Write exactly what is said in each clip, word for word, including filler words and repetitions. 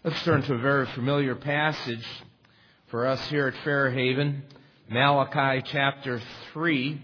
Let's turn to a very familiar passage for us here at Fairhaven, Malachi chapter three,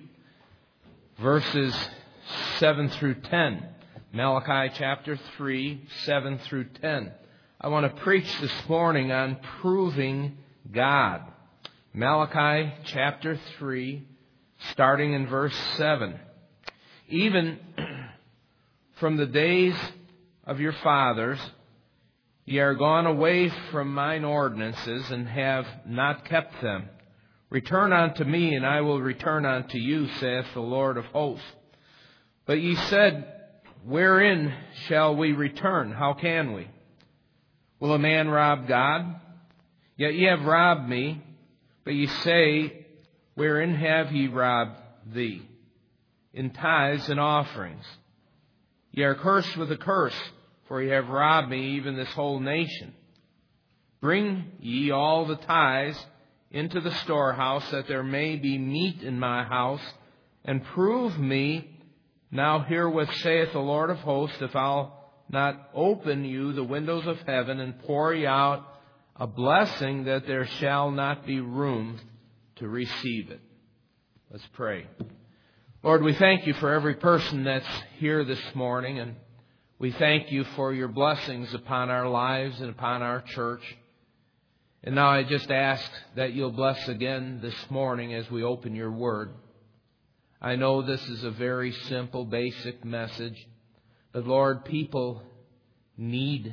verses seven through ten. Malachi chapter three, seven through ten. I want to preach this morning on proving God. Malachi chapter three, starting in verse seven. Even from the days of your fathers, ye are gone away from mine ordinances, and have not kept them. Return unto me, and I will return unto you, saith the Lord of hosts. But ye said, wherein shall we return? How can we? Will a man rob God? Yet ye have robbed me. But ye say, wherein have ye robbed thee? In tithes and offerings. Ye are cursed with a curse, for ye have robbed me, even this whole nation. Bring ye all the tithes into the storehouse, that there may be meat in my house, and prove me now herewith, saith the Lord of hosts, if I'll not open you the windows of heaven, and pour you out a blessing, that there shall not be room to receive it. Let's pray. Lord, we thank you for every person that's here this morning, and we thank you for your blessings upon our lives and upon our church. And now I just ask that you'll bless again this morning as we open your word. I know this is a very simple, basic message, but Lord, people need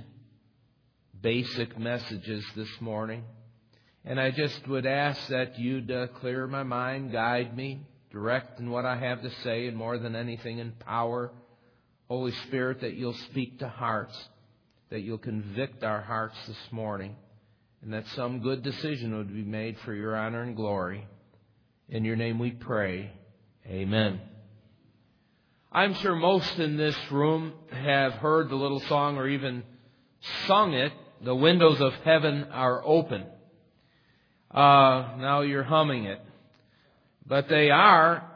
basic messages this morning. And I just would ask that you'd uh, clear my mind, guide me, direct in what I have to say, and more than anything, empower. Holy Spirit, that you'll speak to hearts, that you'll convict our hearts this morning, and that some good decision would be made for your honor and glory. In your name we pray. Amen. I'm sure most in this room have heard the little song or even sung it, "The windows of heaven are open." Uh, now you're humming it. But they are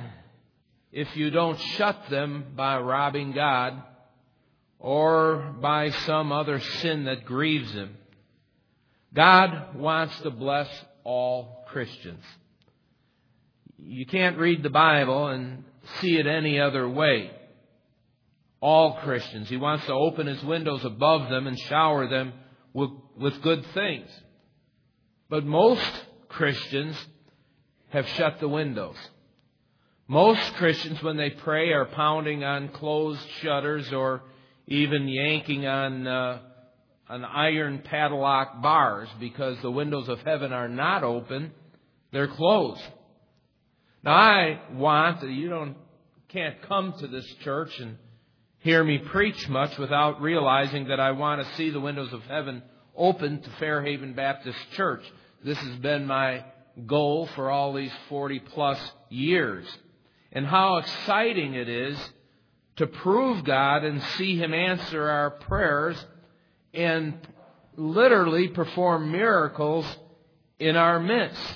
if you don't shut them by robbing God or by some other sin that grieves Him. God wants to bless all Christians. You can't read the Bible and see it any other way. All Christians. He wants to open His windows above them and shower them with, with good things. But most Christians have shut the windows. Most Christians, when they pray, are pounding on closed shutters or even yanking on uh, on iron padlock bars because the windows of heaven are not open, they're closed. Now I want, you don't can't come to this church and hear me preach much without realizing that I want to see the windows of heaven open to Fairhaven Baptist Church. This has been my goal for all these forty plus years. And how exciting it is to prove God and see Him answer our prayers and literally perform miracles in our midst.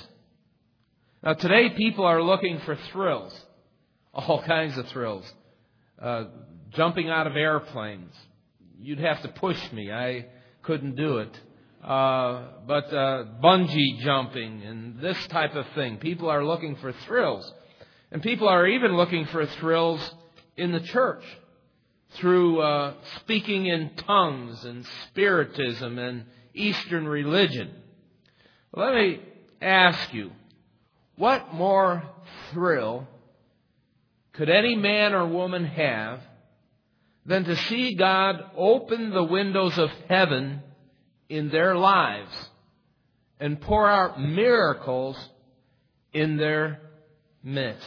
Now today people are looking for thrills. All kinds of thrills. Uh, jumping out of airplanes. You'd have to push me. I couldn't do it. Uh, but uh, bungee jumping and this type of thing. People are looking for thrills. And people are even looking for thrills in the church through uh, speaking in tongues and spiritism and Eastern religion. Let me ask you, what more thrill could any man or woman have than to see God open the windows of heaven in their lives and pour out miracles in their midst?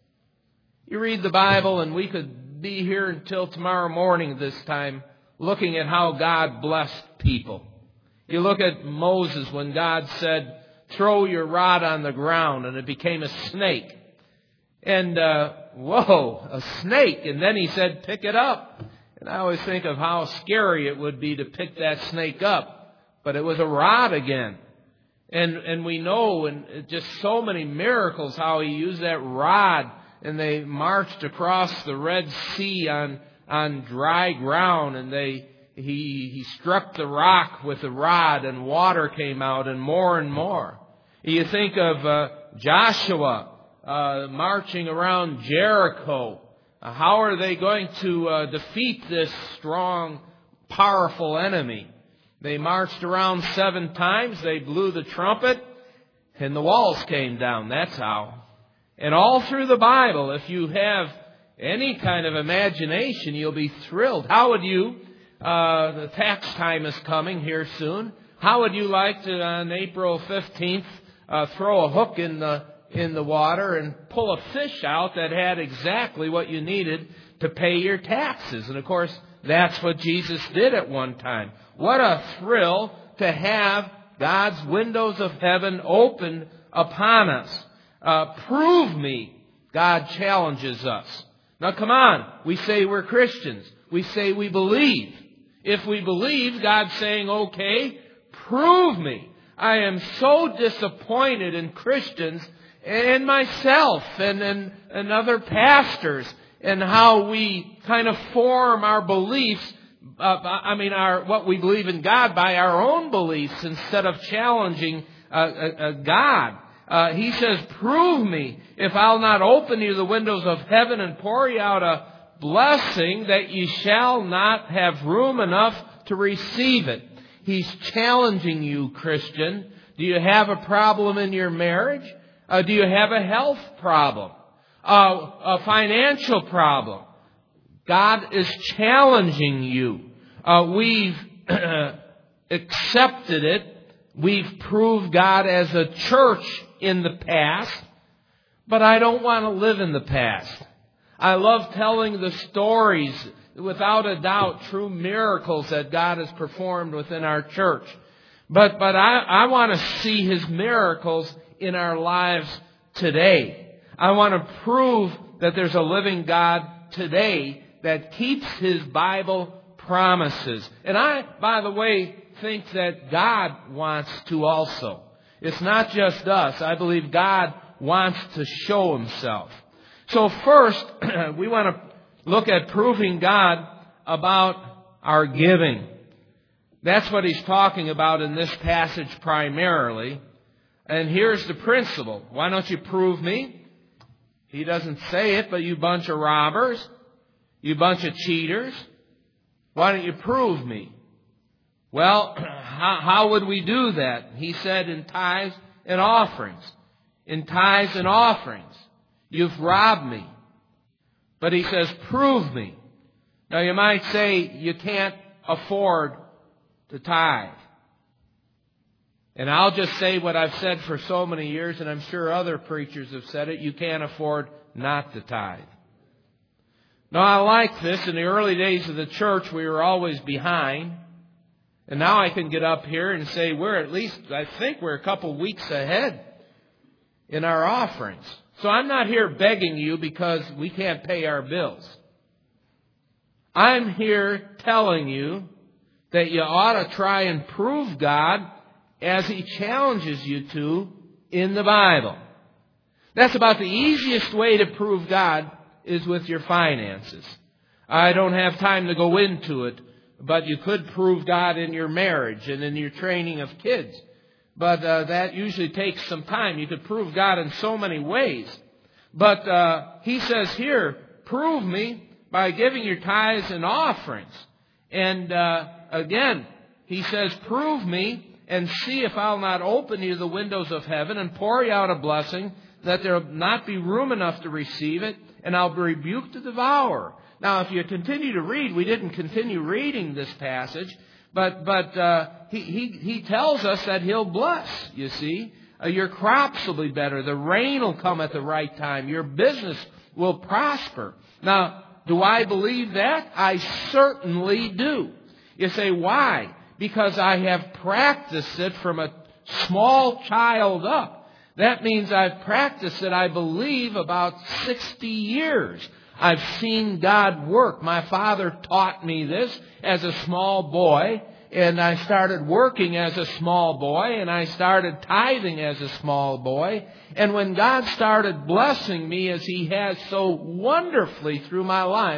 You read the Bible, and we could be here until tomorrow morning this time looking at how God blessed people. You look at Moses when God said, throw your rod on the ground, and it became a snake. And, uh, whoa, a snake. And then He said, pick it up. And I always think of how scary it would be to pick that snake up. But it was a rod again. And and we know, and just so many miracles, how He used that rod, and they marched across the Red Sea on, on dry ground, and they he, he struck the rock with a rod and water came out and more and more. You think of uh, Joshua uh, marching around Jericho. Uh, how are they going to uh, defeat this strong, powerful enemy? They marched around seven times. They blew the trumpet and the walls came down. That's how. And all through the Bible, if you have any kind of imagination, you'll be thrilled. How would you, uh, the tax time is coming here soon. How would you like to, on April fifteenth, uh, throw a hook in the, in the water and pull a fish out that had exactly what you needed to pay your taxes? And of course, that's what Jesus did at one time. What a thrill to have God's windows of heaven opened upon us. Uh, prove me, God challenges us. Now come on, we say we're Christians. We say we believe. If we believe, God's saying, okay, prove me. I am so disappointed in Christians and myself and, and, and other pastors and how we kind of form our beliefs, uh, I mean, our what we believe in God by our own beliefs instead of challenging uh, uh, God. Uh, he says, prove me if I'll not open you the windows of heaven and pour you out a blessing that ye shall not have room enough to receive it. He's challenging you, Christian. Do you have a problem in your marriage? Uh, do you have a health problem? Uh, a financial problem? God is challenging you. Uh, we've accepted it. We've proved God as a church in the past, but I don't want to live in the past. I love telling the stories, without a doubt, true miracles that God has performed within our church. But but I, I want to see His miracles in our lives today. I want to prove that there's a living God today that keeps His Bible promises. And I, by the way, think that God wants to also. It's not just us. I believe God wants to show Himself. So first, we want to look at proving God about our giving. That's what he's talking about in this passage primarily. And here's the principle. Why don't you prove me? He doesn't say it, but you bunch of robbers, you bunch of cheaters. Why don't you prove me? Well, how, how would we do that? He said in tithes and offerings. In tithes and offerings. You've robbed me. But he says, prove me. Now you might say you can't afford to tithe. And I'll just say what I've said for so many years, and I'm sure other preachers have said it, you can't afford not to tithe. Now I like this. In the early days of the church, we were always behind. And now I can get up here and say we're at least, I think we're a couple weeks ahead in our offerings. So I'm not here begging you because we can't pay our bills. I'm here telling you that you ought to try and prove God as He challenges you to in the Bible. That's about the easiest way to prove God is with your finances. I don't have time to go into it. But you could prove God in your marriage and in your training of kids. But uh, that usually takes some time. You could prove God in so many ways. But uh, he says here, prove me by giving your tithes and offerings. And uh, again, he says, prove me and see if I'll not open you the windows of heaven and pour you out a blessing that there will not be room enough to receive it, and I'll rebuke the devourer. Now, if you continue to read, we didn't continue reading this passage, but but uh, he, he he tells us that He'll bless, you see. Uh, your crops will be better. The rain will come at the right time. Your business will prosper. Now, do I believe that? I certainly do. You say, why? Because I have practiced it from a small child up. That means I've practiced it, I believe, about sixty years. I've seen God work. My father taught me this as a small boy, and I started working as a small boy, and I started tithing as a small boy. And when God started blessing me as He has so wonderfully through my life,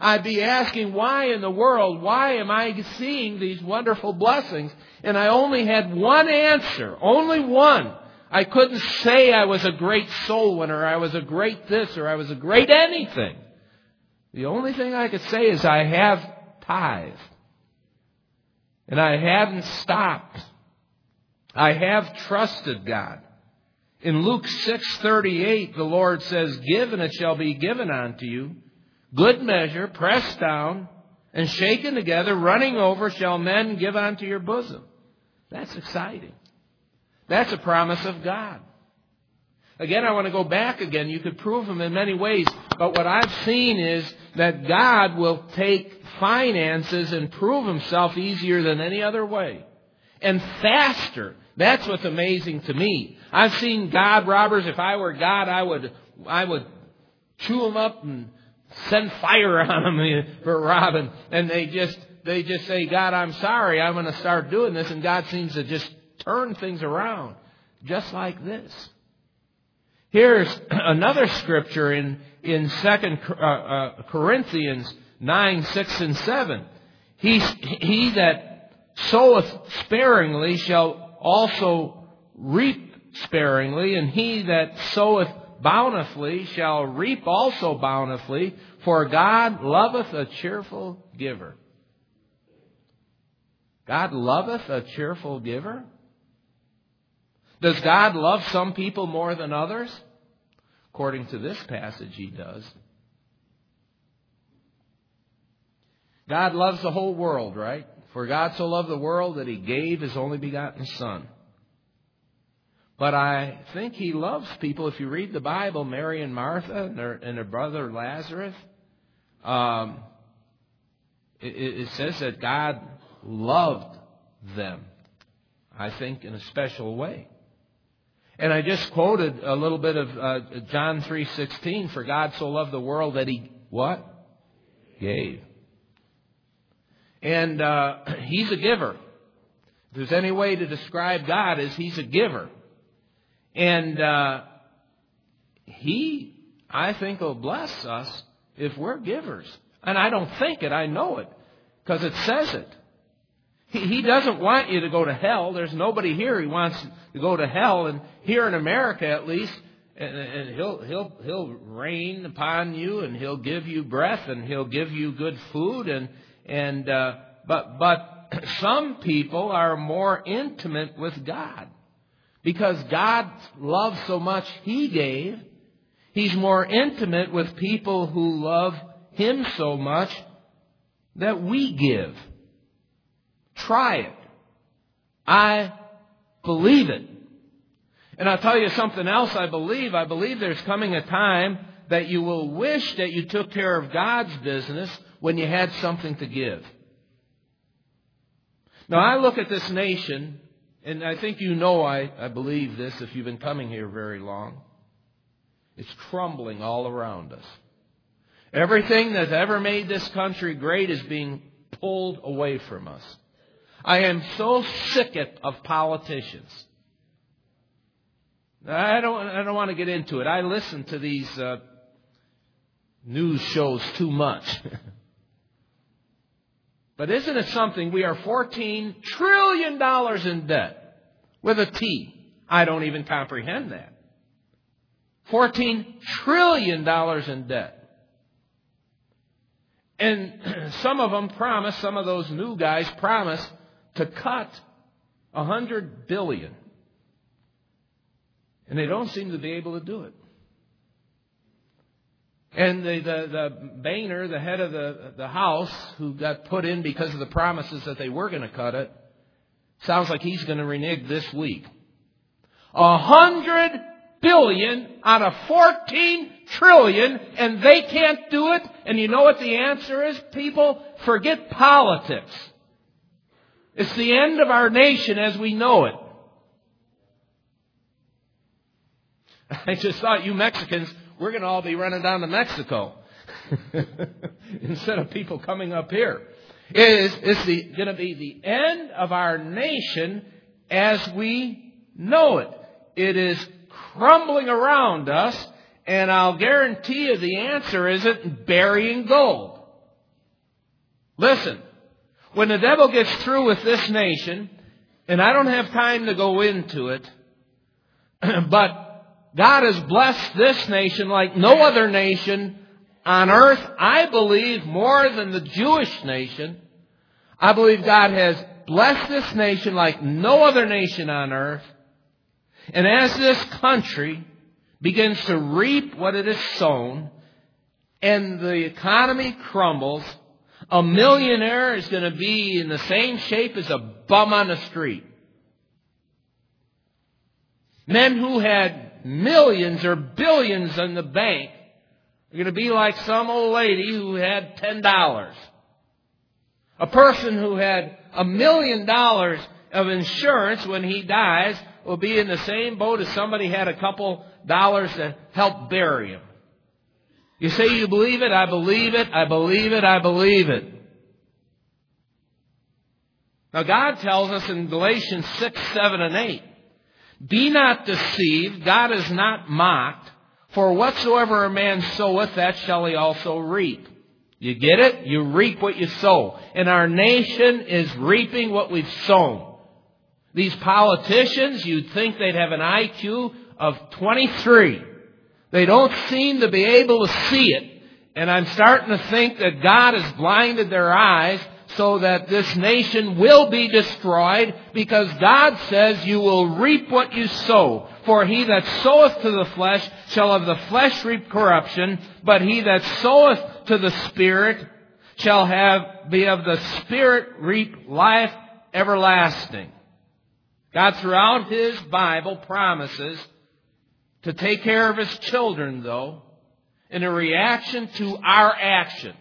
I'd be asking, why in the world, why am I seeing these wonderful blessings? And I only had one answer, only one. I couldn't say I was a great soul winner, or I was a great this, or I was a great anything. The only thing I could say is I have tithed. And I haven't stopped. I have trusted God. In Luke six thirty-eight, the Lord says, "Give, and it shall be given unto you. Good measure, pressed down, and shaken together, running over, shall men give unto your bosom." That's exciting. That's a promise of God. Again, I want to go back again. You could prove them in many ways. But what I've seen is that God will take finances and prove Himself easier than any other way. And faster. That's what's amazing to me. I've seen God robbers. If I were God, I would I would chew them up and send fire on them for robbing. And they just they just say, "God, I'm sorry. I'm going to start doing this." And God seems to just turn things around just like this. Here's another scripture in in Second Corinthians nine, six, and seven. He he that soweth sparingly shall also reap sparingly, and he that soweth bountifully shall reap also bountifully. For God loveth a cheerful giver. God loveth a cheerful giver. Does God love some people more than others? According to this passage, He does. God loves the whole world, right? For God so loved the world that He gave His only begotten Son. But I think He loves people. If you read the Bible, Mary and Martha and their, and their brother Lazarus, um, it, it says that God loved them, I think, in a special way. And I just quoted a little bit of uh, John three sixteen. For God so loved the world that He, what? Gave. And uh, He's a giver. If there's any way to describe God, is He's a giver. And uh, He, I think, will bless us if we're givers. And I don't think it, I know it, because it says it. He, he doesn't want you to go to hell. There's nobody here He wants to go to hell. And here in America, at least, and, and he'll he'll he'll rain upon you, and He'll give you breath, and He'll give you good food, and and uh, but but some people are more intimate with God. Because God loves so much, He gave. He's more intimate with people who love Him so much that we give. Try it. I believe it. And I'll tell you something else I believe. I believe there's coming a time that you will wish that you took care of God's business when you had something to give. Now, I look at this nation, and I think you know I, I believe this if you've been coming here very long. It's crumbling all around us. Everything that's ever made this country great is being pulled away from us. I am so sick of politicians. I don't, I don't want to get into it. I listen to these uh, news shows too much. But isn't it something? We are fourteen trillion dollars in debt. With a T. I don't even comprehend that. fourteen trillion dollars in debt. And some of them promise, some of those new guys promise to cut one hundred billion dollars. And they don't seem to be able to do it. And the, the, the Boehner, the head of the, the House, who got put in because of the promises that they were going to cut it, sounds like he's going to renege this week. A hundred billion out of fourteen trillion, and they can't do it. And you know what the answer is? People, forget politics. It's the end of our nation as we know it. I just thought you Mexicans, we're going to all be running down to Mexico instead of people coming up here. It is, it's the, going to be the end of our nation as we know it. It is crumbling around us, and I'll guarantee you the answer isn't burying gold. Listen, when the devil gets through with this nation, and I don't have time to go into it, but God has blessed this nation like no other nation on earth. I believe more than the Jewish nation. I believe God has blessed this nation like no other nation on earth. And as this country begins to reap what it has sown, and the economy crumbles, a millionaire is going to be in the same shape as a bum on the street. Men who had millions or billions in the bank are going to be like some old lady who had ten dollars. A person who had a million dollars of insurance when he dies will be in the same boat as somebody had a couple dollars to help bury him. You say you believe it? I believe it. I believe it. I believe it. Now God tells us in Galatians six, seven, and eight, be not deceived, God is not mocked, for whatsoever a man soweth, that shall he also reap. You get it? You reap what you sow. And our nation is reaping what we've sown. These politicians, you'd think they'd have an I Q of twenty-three. They don't seem to be able to see it. And I'm starting to think that God has blinded their eyes so that this nation will be destroyed, because God says you will reap what you sow. For he that soweth to the flesh shall of the flesh reap corruption, but he that soweth to the Spirit shall have be of the Spirit reap life everlasting. God throughout His Bible promises to take care of His children, though, in a reaction to our action.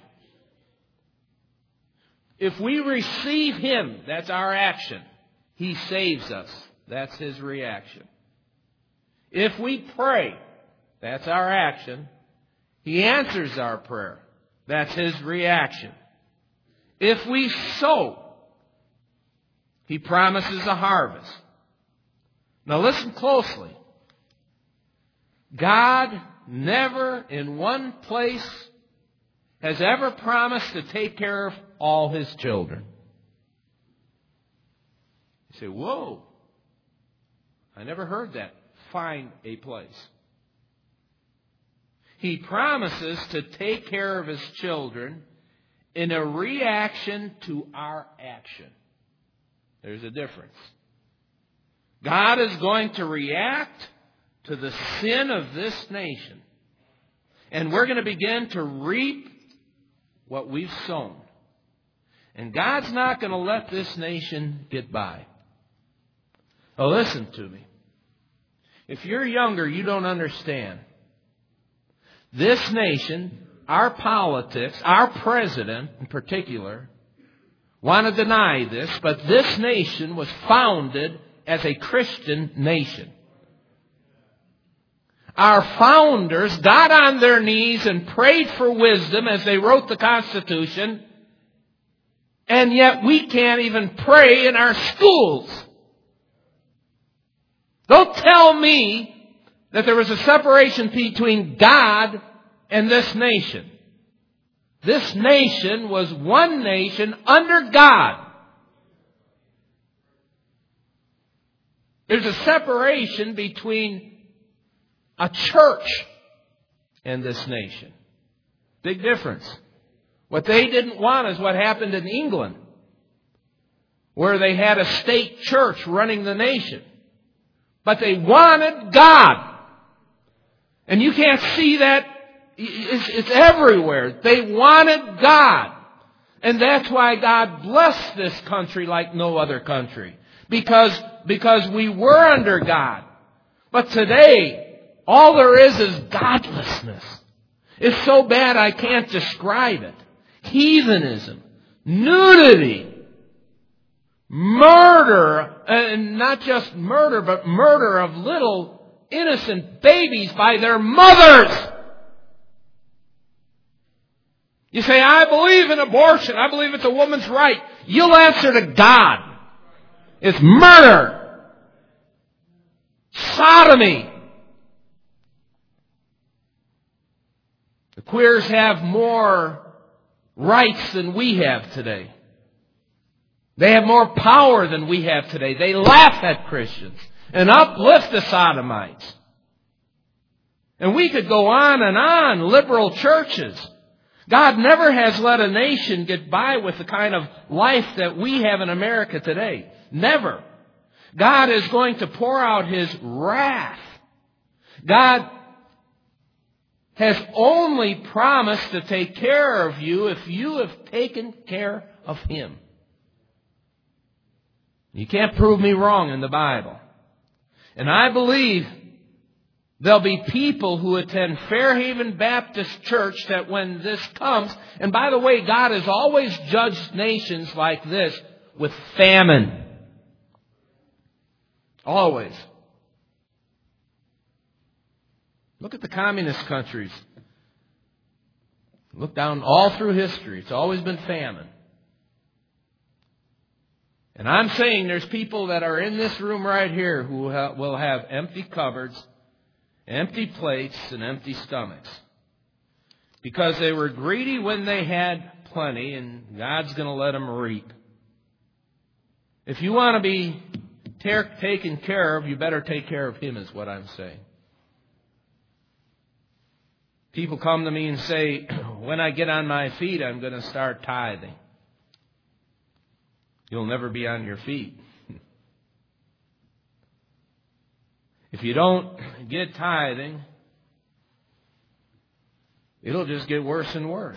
If we receive Him, that's our action. He saves us. That's His reaction. If we pray, that's our action. He answers our prayer. That's His reaction. If we sow, He promises a harvest. Now listen closely. God never in one place has ever promised to take care of all His children. You say, whoa, I never heard that. Find a place. He promises to take care of His children in a reaction to our action. There's a difference. God is going to react to the sin of this nation. And we're going to begin to reap what we've sown. And God's not going to let this nation get by. Now listen to me. If you're younger, you don't understand. This nation, our politics, our president in particular, want to deny this, but this nation was founded as a Christian nation. Our founders got on their knees and prayed for wisdom as they wrote the Constitution, and yet we can't even pray in our schools. Don't tell me that there was a separation between God and this nation. This nation was one nation under God. There's a separation between a church and this nation. Big difference. What they didn't want is what happened in England, where they had a state church running the nation. But they wanted God. And you can't see that. It's, it's everywhere. They wanted God. And that's why God blessed this country like no other country. Because, because we were under God. But today, all there is is godlessness. It's so bad I can't describe it. Heathenism, nudity, murder, and not just murder, but murder of little innocent babies by their mothers. You say, I believe in abortion. I believe it's a woman's right. You'll answer to God. It's murder. Sodomy. The queers have more rights than we have today. They have more power than we have today. They laugh at Christians and uplift the sodomites. And we could go on and on, liberal churches. God never has let a nation get by with the kind of life that we have in America today. Never. God is going to pour out His wrath. God has only promised to take care of you if you have taken care of Him. You can't prove me wrong in the Bible. And I believe there'll be people who attend Fairhaven Baptist Church that when this comes, and by the way, God has always judged nations like this with famine. Always. Look at the communist countries. Look down all through history. It's always been famine. And I'm saying there's people that are in this room right here who will have empty cupboards, empty plates, and empty stomachs. Because they were greedy when they had plenty, and God's going to let them reap. If you want to be taken care of, you better take care of Him, is what I'm saying. People come to me and say, when I get on my feet, I'm going to start tithing. You'll never be on your feet. If you don't get tithing, it'll just get worse and worse.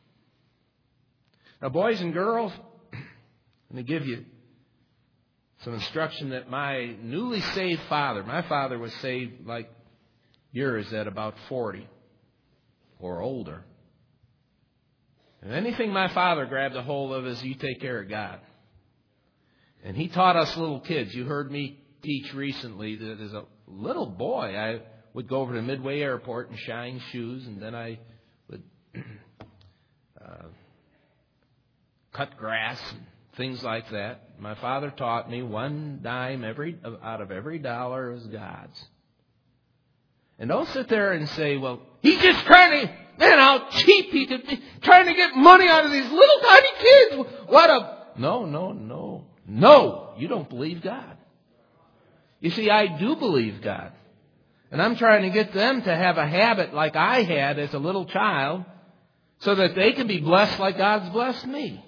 Now, boys and girls, let me give you some instruction that my newly saved father, my father was saved like yours at about forty or older. And anything my father grabbed a hold of is you take care of God. And he taught us little kids. You heard me teach recently that as a little boy, I would go over to Midway Airport and shine shoes, and then I would uh, cut grass and things like that. My father taught me one dime every out of every dollar is God's. And don't sit there and say, well, he's just trying to, man, how cheap he could be, trying to get money out of these little tiny kids. What a... No, no, no. No, you don't believe God. You see, I do believe God. And I'm trying to get them to have a habit like I had as a little child so that they can be blessed like God's blessed me.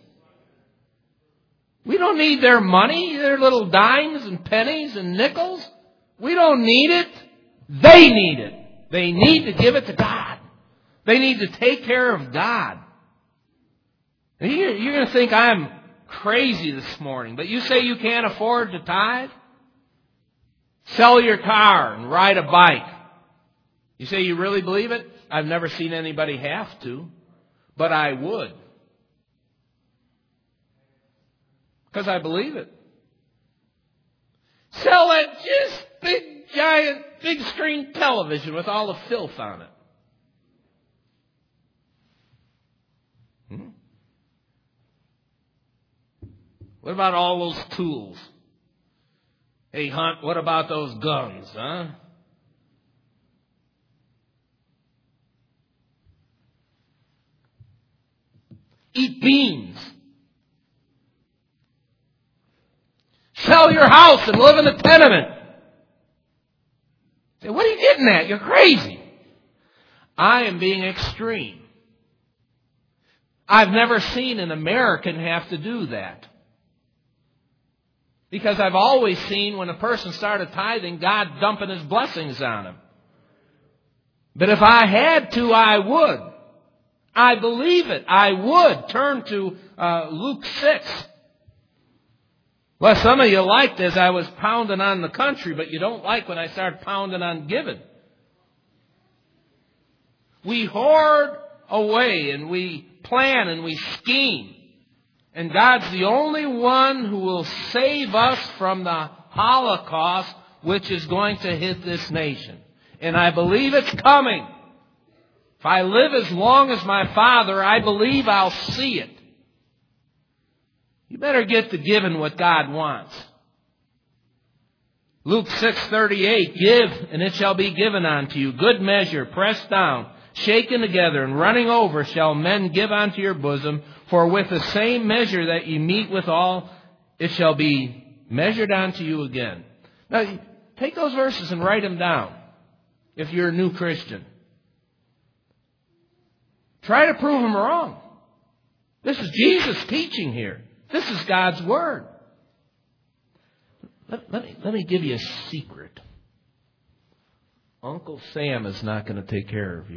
We don't need their money, their little dimes and pennies and nickels. We don't need it. They need it. They need to give it to God. They need to take care of God. And you're, you're going to think I'm crazy this morning, but you say you can't afford to tithe? Sell your car and ride a bike. You say you really believe it? I've never seen anybody have to, but I would. Because I believe it. Sell that just big, giant, big screen television with all the filth on it. Hmm? What about all those tools? Hey, Hunt, what about those guns, huh? Eat beans. Sell your house and live in a tenement. Say, what are you getting at? You're crazy. I am being extreme. I've never seen an American have to do that. Because I've always seen when a person started tithing, God dumping His blessings on him. But if I had to, I would. I believe it. I would. Turn to uh, Luke six. Well, some of you liked as I was pounding on the country, but you don't like when I start pounding on giving. We hoard away and we plan and we scheme. And God's the only one who will save us from the Holocaust, which is going to hit this nation. And I believe it's coming. If I live as long as my father, I believe I'll see it. You better get to giving what God wants. Luke six thirty-eight, give and it shall be given unto you. Good measure, pressed down, shaken together and running over shall men give unto your bosom. For with the same measure that ye meet withal, it shall be measured unto you again. Now, take those verses and write them down if you're a new Christian. Try to prove them wrong. This is Jesus teaching here. This is God's Word. Let, let, me, let me give you a secret. Uncle Sam is not going to take care of you.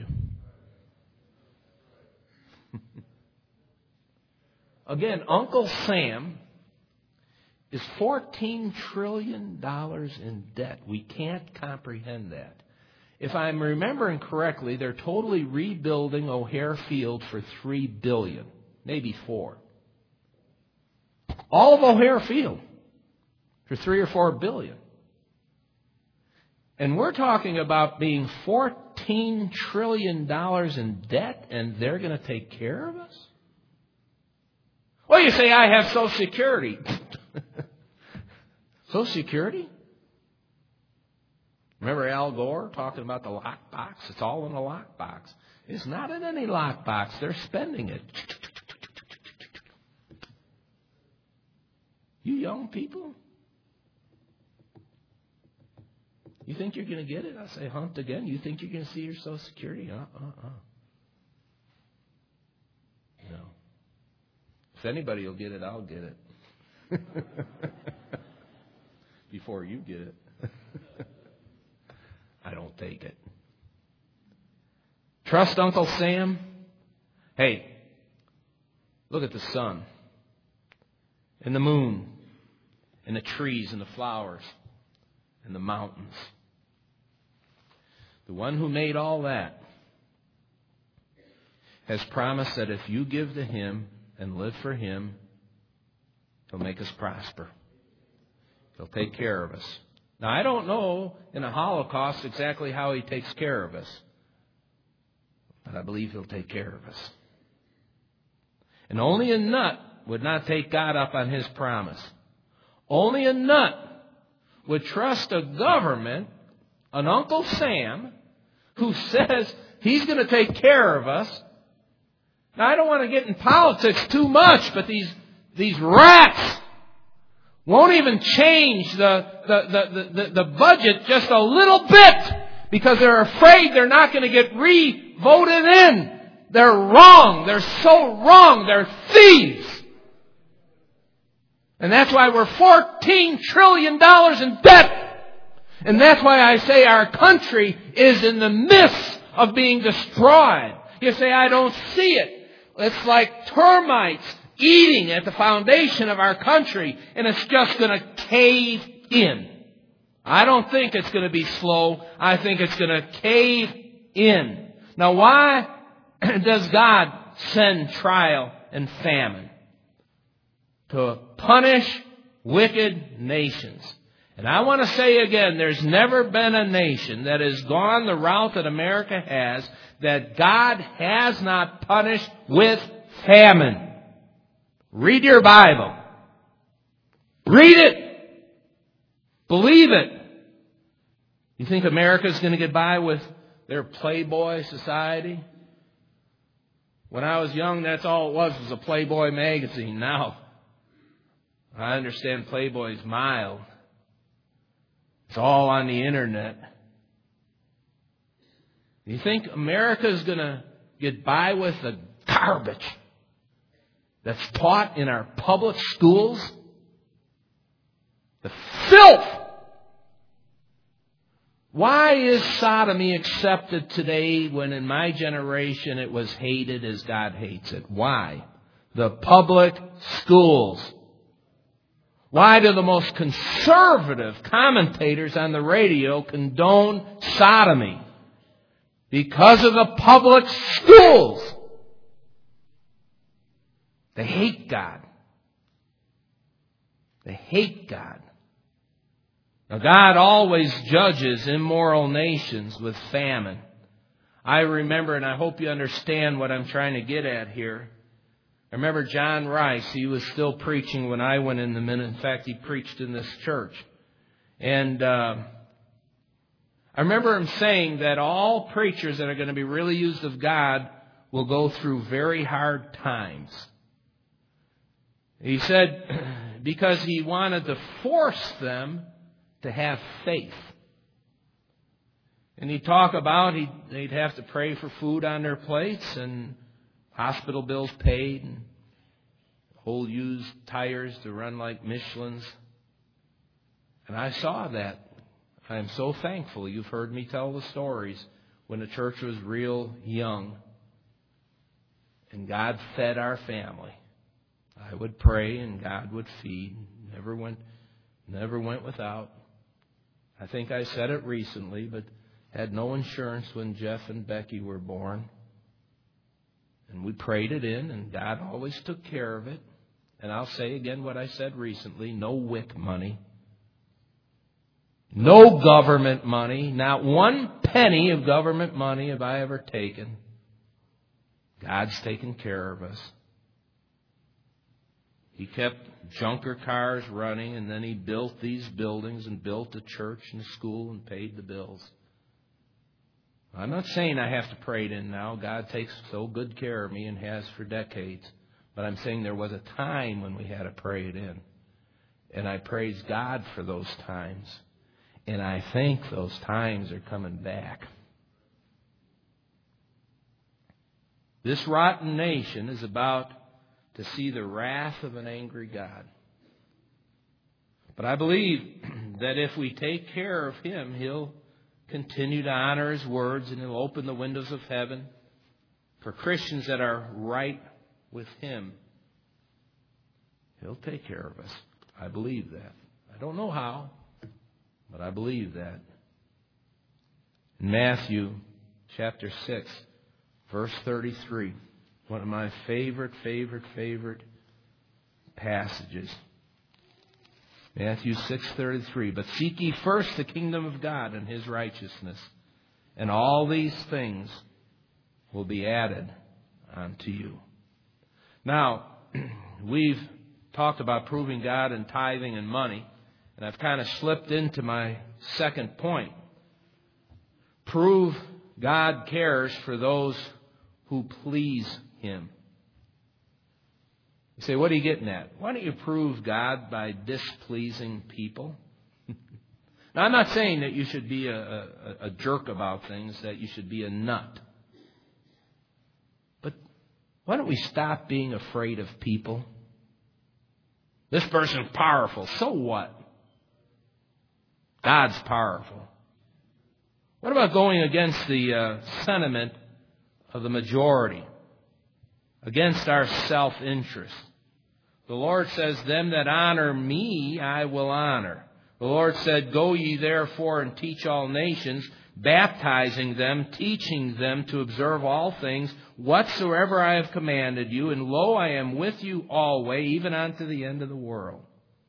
Again, Uncle Sam is fourteen trillion dollars in debt. We can't comprehend that. If I'm remembering correctly, they're totally rebuilding O'Hare Field for three billion dollars, maybe four. All of O'Hare Field for three or four billion dollars. And we're talking about being fourteen trillion dollars in debt, and they're going to take care of us? Well, you say, I have Social Security. Social Security? Remember Al Gore talking about the lockbox? It's all in a lockbox. It's not in any lockbox. They're spending it. You young people, you think you're going to get it? I say, hunt again. You think you're going to see your Social Security? Uh-uh-uh. No. If anybody will get it, I'll get it. Before you get it. I don't take it. Trust Uncle Sam? Hey, look at the sun and the moon and the trees and the flowers and the mountains. The one who made all that has promised that if you give to Him and live for Him, He'll make us prosper. He'll take care of us. Now, I don't know in a Holocaust exactly how He takes care of us, but I believe He'll take care of us. And only a nut would not take God up on His promise. Only a nut would trust a government, an Uncle Sam, who says he's going to take care of us. Now, I don't want to get in politics too much, but these these rats won't even change the, the, the, the, the budget just a little bit because they're afraid they're not going to get re-voted in. They're wrong. They're so wrong. They're thieves. And that's why we're fourteen trillion dollars in debt. And that's why I say our country is in the midst of being destroyed. You say, I don't see it. It's like termites eating at the foundation of our country, and it's just going to cave in. I don't think it's going to be slow. I think it's going to cave in. Now, why does God send trial and famine? To punish wicked nations. And I want to say again, there's never been a nation that has gone the route that America has that God has not punished with famine. Read your Bible. Read it. Believe it. You think America's going to get by with their Playboy society? When I was young, that's all it was, was a Playboy magazine. Now, I understand Playboy's mild. It's all on the internet. You think America is going to get by with the garbage that's taught in our public schools? The filth! Why is sodomy accepted today when in my generation it was hated as God hates it? Why? The public schools. Why do the most conservative commentators on the radio condone sodomy? Because of the public schools. They hate God. They hate God. Now, God always judges immoral nations with famine. I remember, and I hope you understand what I'm trying to get at here. I remember John Rice. He was still preaching when I went in the minute. In fact, he preached in this church. And uh, I remember him saying that all preachers that are going to be really used of God will go through very hard times. He said because he wanted to force them to have faith. And he'd talk about he'd, they'd have to pray for food on their plates and hospital bills paid and old used tires to run like Michelin's. And I saw that. I am so thankful. You've heard me tell the stories when the church was real young. And God fed our family. I would pray and God would feed. Never went, never went without. I think I said it recently, but had no insurance when Jeff and Becky were born. And we prayed it in, and God always took care of it. And I'll say again what I said recently, no W I C money. No government money. Not one penny of government money have I ever taken. God's taken care of us. He kept junker cars running, and then He built these buildings and built a church and a school and paid the bills. I'm not saying I have to pray it in now. God takes so good care of me and has for decades. But I'm saying there was a time when we had to pray it in. And I praise God for those times. And I think those times are coming back. This rotten nation is about to see the wrath of an angry God. But I believe that if we take care of Him, He'll continue to honor His words, and He'll open the windows of heaven for Christians that are right with Him. He'll take care of us. I believe that. I don't know how, but I believe that. In Matthew chapter six, verse thirty-three, one of my favorite, favorite, favorite passages. Matthew six thirty-three. But seek ye first the kingdom of God and His righteousness, and all these things will be added unto you. Now, we've talked about proving God in tithing and money, and I've kind of slipped into my second point. Prove God cares for those who please Him. You say, what are you getting at? Why don't you prove God by displeasing people? Now, I'm not saying that you should be a, a, a jerk about things, that you should be a nut. But why don't we stop being afraid of people? This person's powerful. So what? God's powerful. What about going against the uh, sentiment of the majority? Against our self-interest? The Lord says, them that honor me, I will honor. The Lord said, go ye therefore and teach all nations, baptizing them, teaching them to observe all things, whatsoever I have commanded you. And lo, I am with you always, even unto the end of the world.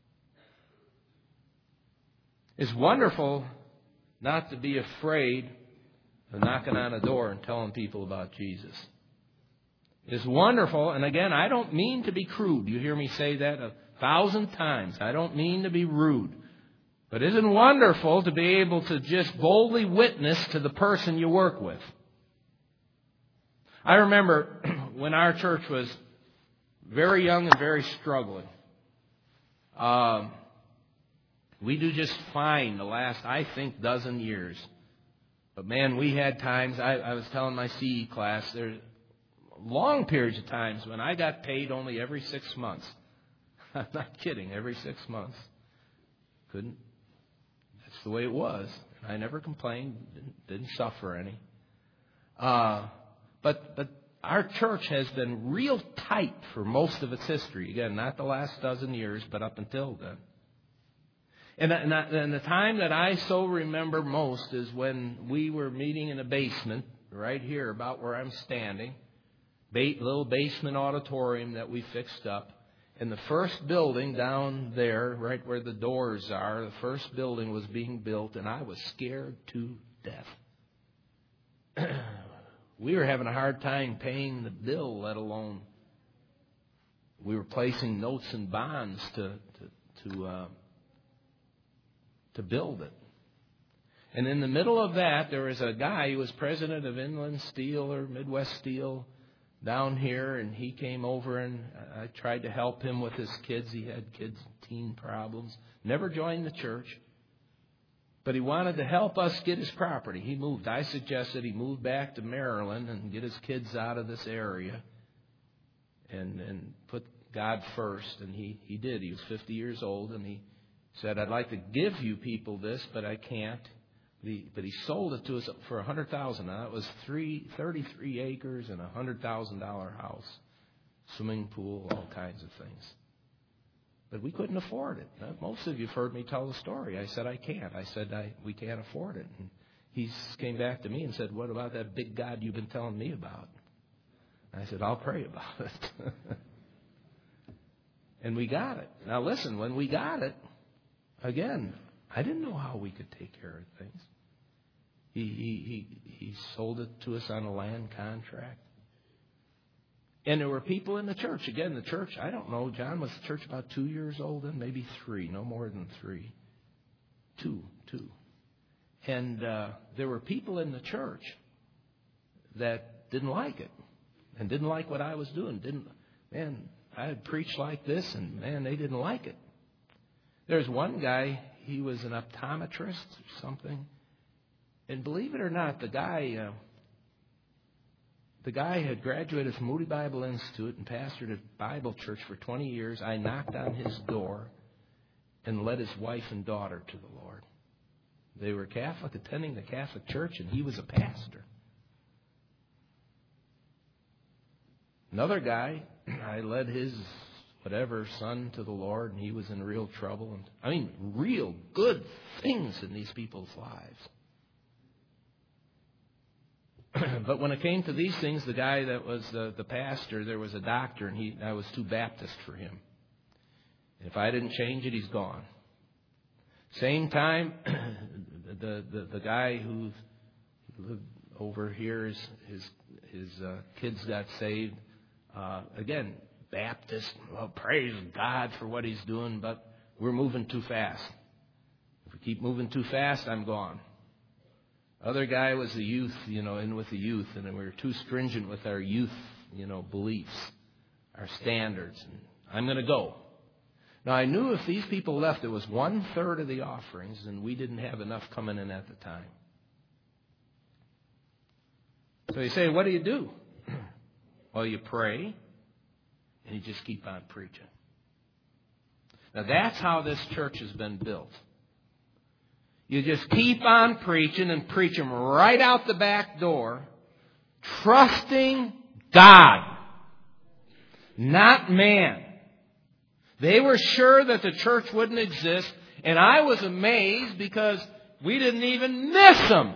It's wonderful not to be afraid of knocking on a door and telling people about Jesus. It's wonderful, and again, I don't mean to be crude. You hear me say that a thousand times. I don't mean to be rude. But isn't it wonderful to be able to just boldly witness to the person you work with? I remember when our church was very young and very struggling. Um, we do just fine the last, I think, dozen years. But man, we had times, I, I was telling my C E class, there's long periods of times when I got paid only every six months. I'm not kidding, every six months. Couldn't. That's the way it was. I never complained, didn't, didn't suffer any. Uh, but but our church has been real tight for most of its history. Again, not the last dozen years, but up until then. And, and, and the time that I so remember most is when we were meeting in a basement right here, about where I'm standing. Ba- little basement auditorium that we fixed up. And the first building down there, right where the doors are, the first building was being built, and I was scared to death. We were having a hard time paying the bill, let alone we were placing notes and bonds to to to, uh, to build it. And in the middle of that, there was a guy who was president of Inland Steel or Midwest Steel down here, and he came over, and I tried to help him with his kids. He had kids, teen problems. Never joined the church, but he wanted to help us get his property. He moved. I suggested he move back to Maryland and get his kids out of this area and, and put God first, and he, he did. He was fifty years old, and he said, I'd like to give you people this, but I can't. The, but he sold it to us for one hundred thousand dollars. Now, it was three, thirty-three acres and a one hundred thousand dollars house, swimming pool, all kinds of things. But we couldn't afford it. Now, most of you have heard me tell the story. I said, I can't. I said, I, we can't afford it. And he came back to me and said, what about that big God you've been telling me about? And I said, I'll pray about it. And we got it. Now, listen, when we got it, again, I didn't know how we could take care of things. He, he, he, he sold it to us on a land contract. And there were people in the church. Again, the church, I don't know, John, was the church about two years old then? Maybe three, no more than three. Two, two. And uh, there were people in the church that didn't like it and didn't like what I was doing. Didn't, man, I had preached like this, and, man, they didn't like it. There's one guy, he was an optometrist or something. And believe it or not, the guy uh, the guy had graduated from Moody Bible Institute and pastored a Bible church for twenty years. I knocked on his door and led his wife and daughter to the Lord. They were Catholic, attending the Catholic church, and he was a pastor. Another guy, I led his whatever son to the Lord, and he was in real trouble. And I mean, real good things in these people's lives. But when it came to these things, the guy that was the, the pastor, there was a doctor, and he I was too Baptist for him. If I didn't change it, he's gone. Same time, the, the the guy who lived over here, his his, his uh, kids got saved. Uh, again, Baptist. Well, praise God for what He's doing, but we're moving too fast. If we keep moving too fast, I'm gone. Other guy was the youth, you know, in with the youth, and we were too stringent with our youth, you know, beliefs, our standards. And I'm going to go. Now, I knew if these people left, it was one third of the offerings, and we didn't have enough coming in at the time. So you say, what do you do? Well, you pray, and you just keep on preaching. Now, that's how this church has been built. You just keep on preaching and preach them right out the back door, trusting God, not man. They were sure that the church wouldn't exist, and I was amazed because we didn't even miss them.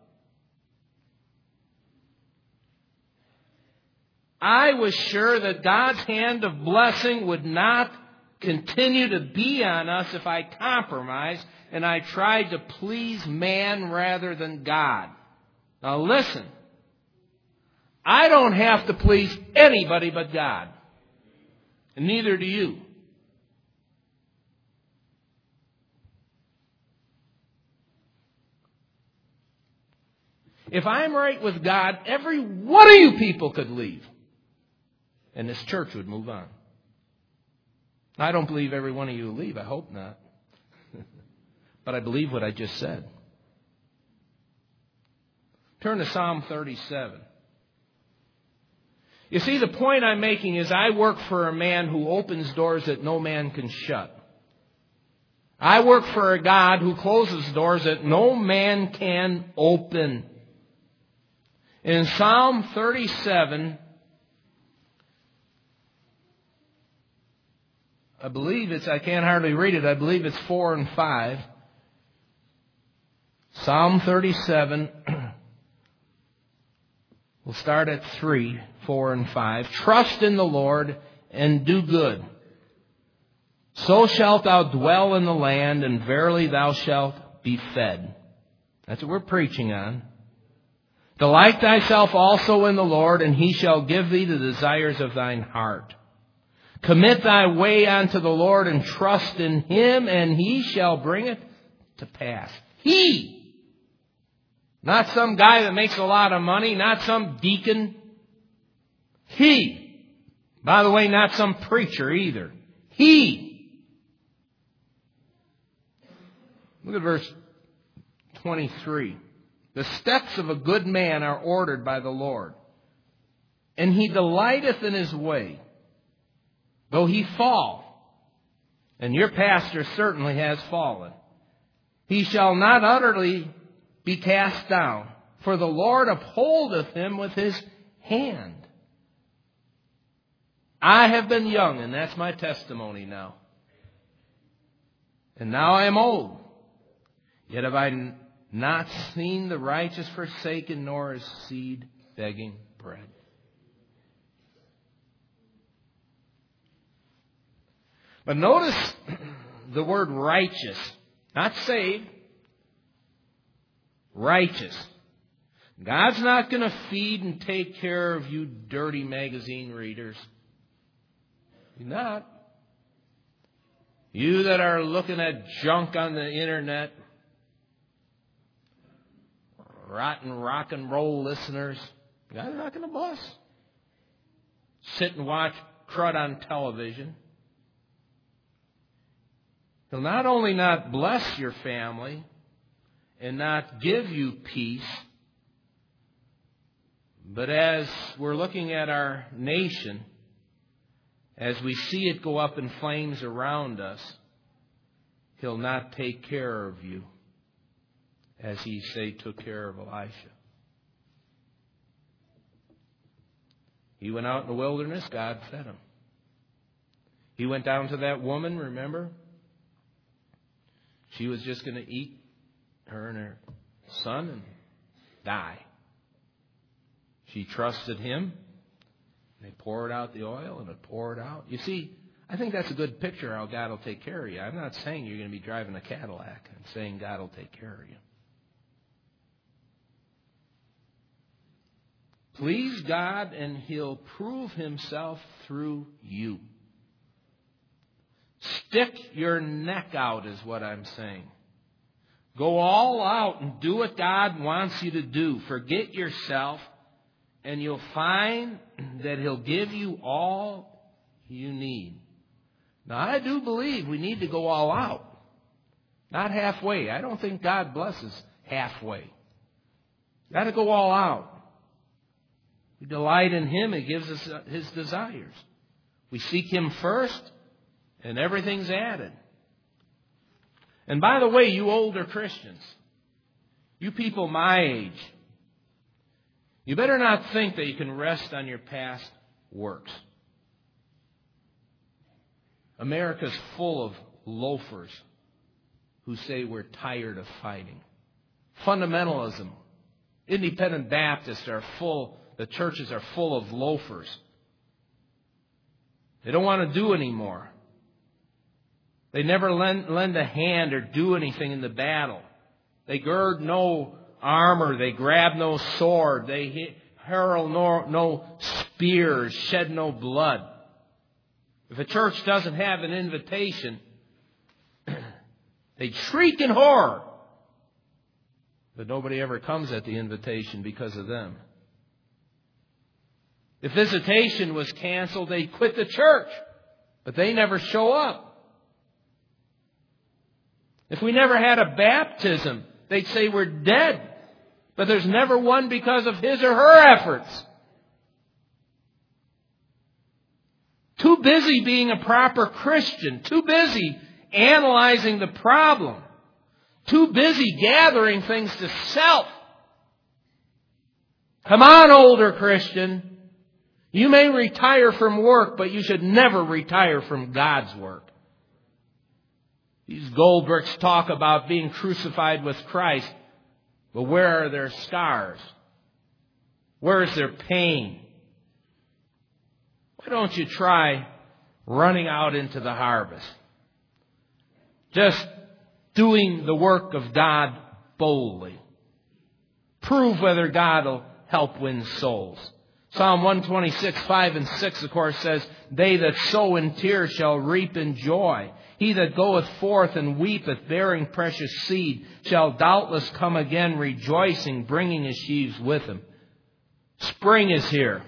I was sure that God's hand of blessing would not continue to be on us if I compromised and I tried to please man rather than God. Now listen, I don't have to please anybody but God. And neither do you. If I'm right with God, every one of you people could leave. And this church would move on. I don't believe every one of you will leave. I hope not. But I believe what I just said. Turn to Psalm thirty-seven. You see, the point I'm making is I work for a man who opens doors that no man can shut. I work for a God who closes doors that no man can open. In Psalm thirty-seven, I believe it's, I can't hardly read it, I believe it's four and five. Psalm thirty-seven, we'll start at three, four and five. Trust in the Lord and do good. So shalt thou dwell in the land, and verily thou shalt be fed. That's what we're preaching on. Delight thyself also in the Lord, and He shall give thee the desires of thine heart. Commit thy way unto the Lord, and trust in Him, and He shall bring it to pass. He Not some guy that makes a lot of money, not some deacon. He. By the way, not some preacher either. He. Look at verse twenty-three. The steps of a good man are ordered by the Lord, and he delighteth in his way. Though he fall, and your pastor certainly has fallen, he shall not utterly be cast down, for the Lord upholdeth him with his hand. I have been young, and that's my testimony now. And now I am old. Yet have I not seen the righteous forsaken, nor his seed begging bread. But notice the word righteous, not saved, righteous. God's not going to feed and take care of you dirty magazine readers. He's not. You that are looking at junk on the internet, rotten rock and roll listeners, God's not going to bless. Sit and watch crud on television. He'll not only not bless your family and not give you peace, but as we're looking at our nation, as we see it go up in flames around us, He'll not take care of you as He, say, took care of Elisha. He went out in the wilderness, God fed him. He went down to that woman, remember? She was just going to eat, her and her son, and die. She trusted Him. They poured out the oil, and it poured out. You see, I think that's a good picture how God will take care of you. I'm not saying you're going to be driving a Cadillac. I'm saying God will take care of you. Please God, and He'll prove Himself through you. Stick your neck out is what I'm saying. Go all out and do what God wants you to do. Forget yourself, and you'll find that He'll give you all you need. Now, I do believe we need to go all out, not halfway. I don't think God blesses halfway. Got to go all out. We delight in Him. He gives us His desires. We seek Him first, and everything's added. And by the way, you older Christians, you people my age, you better not think that you can rest on your past works. America's full of loafers who say we're tired of fighting. Fundamentalism. Independent Baptists are full, the churches are full of loafers. They don't want to do anymore. They never lend, lend a hand or do anything in the battle. They gird no armor. They grab no sword. They hit, hurl no, no spears, shed no blood. If a church doesn't have an invitation, they shriek in horror. But nobody ever comes at the invitation because of them. If visitation was canceled, they'd quit the church. But they never show up. If we never had a baptism, they'd say we're dead. But there's never one because of his or her efforts. Too busy being a proper Christian. Too busy analyzing the problem. Too busy gathering things to self. Come on, older Christian. You may retire from work, but you should never retire from God's work. These gold bricks talk about being crucified with Christ, but where are their scars? Where is their pain? Why don't you try running out into the harvest? Just doing the work of God boldly. Prove whether God will help win souls. Psalm one twenty-six, five and six, of course, says, they that sow in tears shall reap in joy. He that goeth forth and weepeth, bearing precious seed, shall doubtless come again rejoicing, bringing his sheaves with him. Spring is here.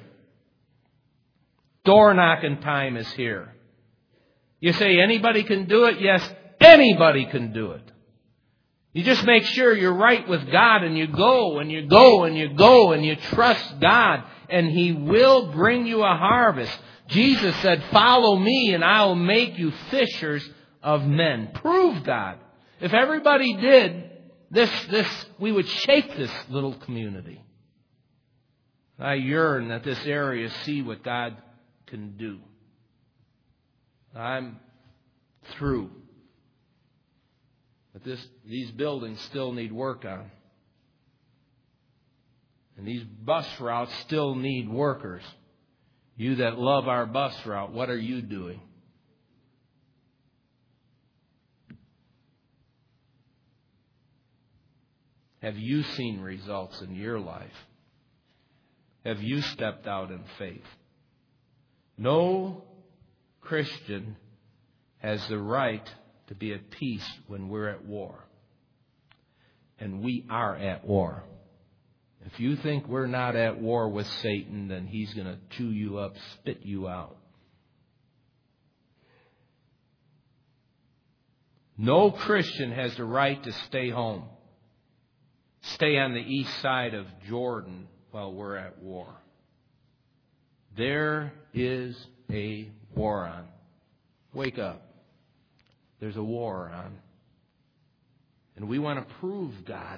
Door knocking time is here. You say anybody can do it? Yes, anybody can do it. You just make sure you're right with God, and you go and you go and you go and you trust God, and He will bring you a harvest. Jesus said, follow me and I will make you fishers of men. Prove God. If everybody did this, this, we would shake this little community. I yearn that this area see what God can do. I'm through. But this, these buildings still need work on. And these bus routes still need workers. You that love our bus route, what are you doing? Have you seen results in your life? Have you stepped out in faith? No Christian has the right to be at peace when we're at war. And we are at war. If you think we're not at war with Satan, then he's going to chew you up, spit you out. No Christian has the right to stay home. Stay on the east side of Jordan while we're at war. There is a war on. Wake up. There's a war on. And we want to prove God.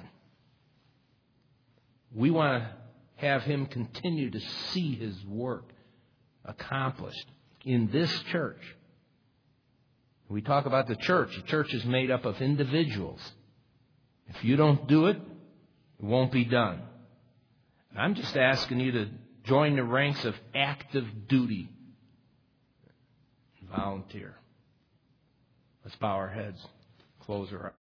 We want to have Him continue to see His work accomplished in this church. We talk about the church. The church is made up of individuals. If you don't do it, it won't be done. I'm just asking you to join the ranks of active duty. Volunteer. Let's bow our heads. Close our eyes.